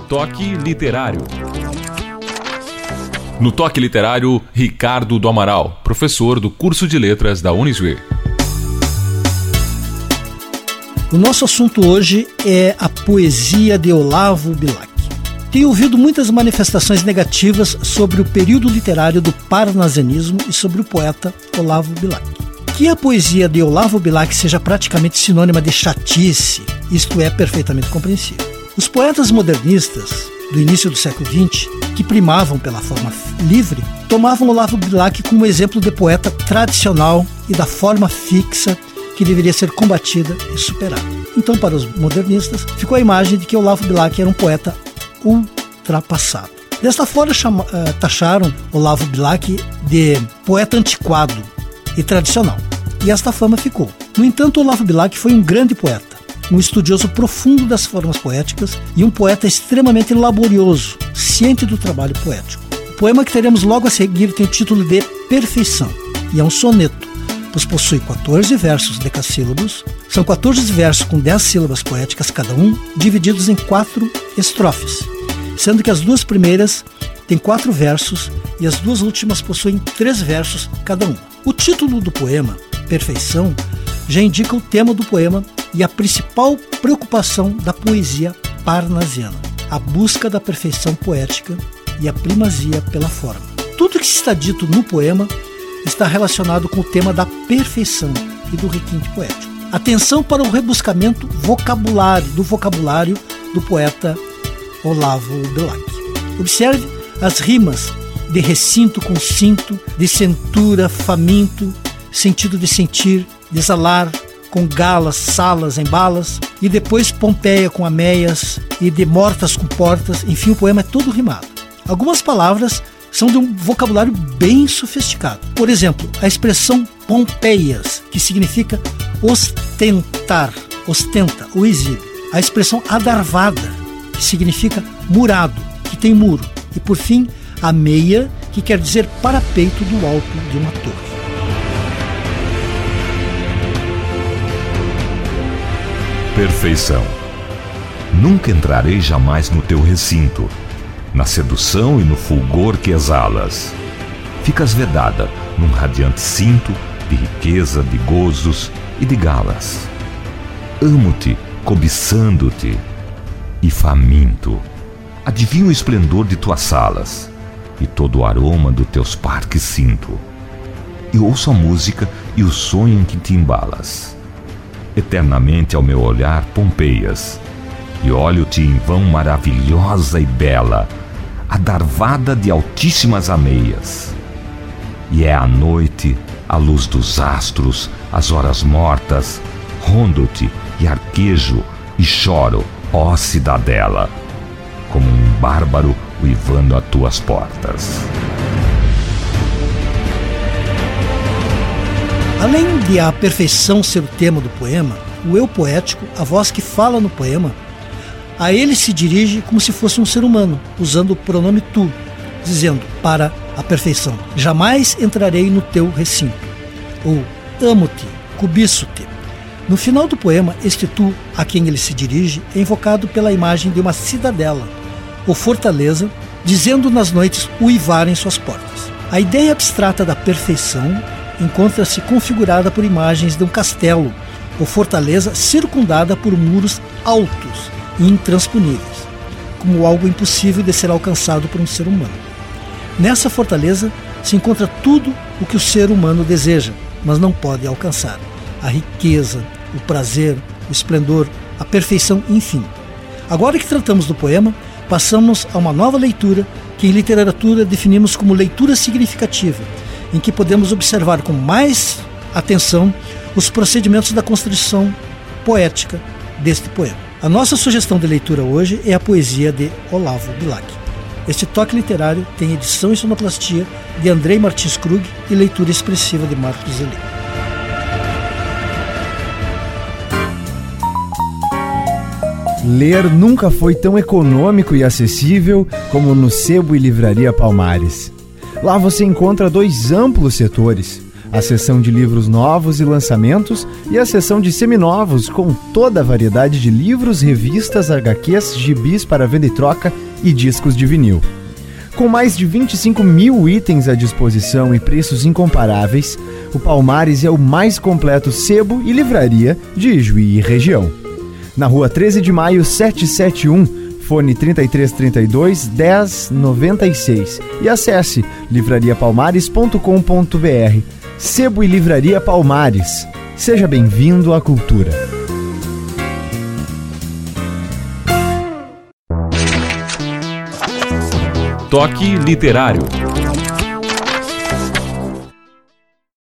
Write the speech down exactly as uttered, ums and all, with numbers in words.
Toque Literário. No Toque Literário, Ricardo do Amaral, professor do curso de letras da Uniswir. O nosso assunto hoje é a poesia de Olavo Bilac. Tenho ouvido muitas manifestações negativas sobre o período literário do parnasianismo e sobre o poeta Olavo Bilac. Que a poesia de Olavo Bilac seja praticamente sinônima de chatice, isto é perfeitamente compreensível. Os poetas modernistas do início do século vinte, que primavam pela forma livre, tomavam Olavo Bilac como exemplo de poeta tradicional e da forma fixa que deveria ser combatida e superada. Então, para os modernistas, ficou a imagem de que Olavo Bilac era um poeta ultrapassado. Desta forma, chama, uh, taxaram Olavo Bilac de poeta antiquado e tradicional. E esta fama ficou. No entanto, Olavo Bilac foi um grande poeta, um estudioso profundo das formas poéticas e um poeta extremamente laborioso, ciente do trabalho poético. O poema que teremos logo a seguir tem o título de Perfeição e é um soneto, pois possui quatorze versos decassílabos. São quatorze versos com dez sílabas poéticas cada um, divididos em quatro estrofes, sendo que as duas primeiras têm quatro versos e as duas últimas possuem três versos cada um. O título do poema, Perfeição, já indica o tema do poema e a principal preocupação da poesia parnasiana, a busca da perfeição poética e a primazia pela forma. Tudo que está dito no poema está relacionado com o tema da perfeição e do requinte poético. Atenção para o rebuscamento vocabulário, do vocabulário do poeta Olavo Bilac. Observe as rimas de recinto com cinto, de centura, faminto, sentido de sentir, de exalar, com galas, salas, embalas, e depois Pompeia com ameias, e de mortas com portas. Enfim, o poema é todo rimado. Algumas palavras são de um vocabulário bem sofisticado. Por exemplo, a expressão Pompeias, que significa ostentar, ostenta ou exibe. A expressão adarvada, que significa murado, que tem muro. E por fim, a meia, que quer dizer parapeito do alto de uma torre. Perfeição. Nunca entrarei jamais no teu recinto, na sedução e no fulgor que exalas. Ficas vedada num radiante cinto de riqueza, de gozos e de galas. Amo-te, cobiçando-te e faminto. Adivinho o esplendor de tuas salas e todo o aroma dos teus parques sinto. E ouço a música e o sonho em que te embalas. Eternamente ao meu olhar Pompeias, e olho-te em vão maravilhosa e bela, adarvada de altíssimas ameias. E é a noite, a luz dos astros, as horas mortas, rondo-te e arquejo e choro, ó cidadela, como um bárbaro uivando a tuas portas. Além de a perfeição ser o tema do poema, o eu poético, a voz que fala no poema, a ele se dirige como se fosse um ser humano, usando o pronome tu, dizendo para a perfeição: jamais entrarei no teu recinto, ou amo-te, cobiço-te. No final do poema, este tu a quem ele se dirige é invocado pela imagem de uma cidadela, ou fortaleza, dizendo nas noites uivar em suas portas. A ideia abstrata da perfeição encontra-se configurada por imagens de um castelo ou fortaleza circundada por muros altos e intransponíveis, como algo impossível de ser alcançado por um ser humano. Nessa fortaleza se encontra tudo o que o ser humano deseja, mas não pode alcançar: a riqueza, o prazer, o esplendor, a perfeição, enfim. Agora que tratamos do poema, passamos a uma nova leitura que em literatura definimos como leitura significativa, em que podemos observar com mais atenção os procedimentos da construção poética deste poema. A nossa sugestão de leitura hoje é a poesia de Olavo Bilac. Este toque literário tem edição e sonoplastia de Andrei Martins Krug e leitura expressiva de Marcos Zeli. Ler nunca foi tão econômico e acessível como no Sebo e Livraria Palmares. Lá você encontra dois amplos setores: a seção de livros novos e lançamentos e a seção de seminovos com toda a variedade de livros, revistas, agá quês, gibis para venda e troca e discos de vinil. Com mais de vinte e cinco mil itens à disposição e preços incomparáveis, o Palmares é o mais completo sebo e livraria de Juí e região. Na rua treze de maio, setecentos e setenta e um, fone trinta e três trinta e dois, dez noventa e seis e acesse livraria palmares ponto com ponto br. Sebo e Livraria Palmares. Seja bem-vindo à cultura. Toque Literário.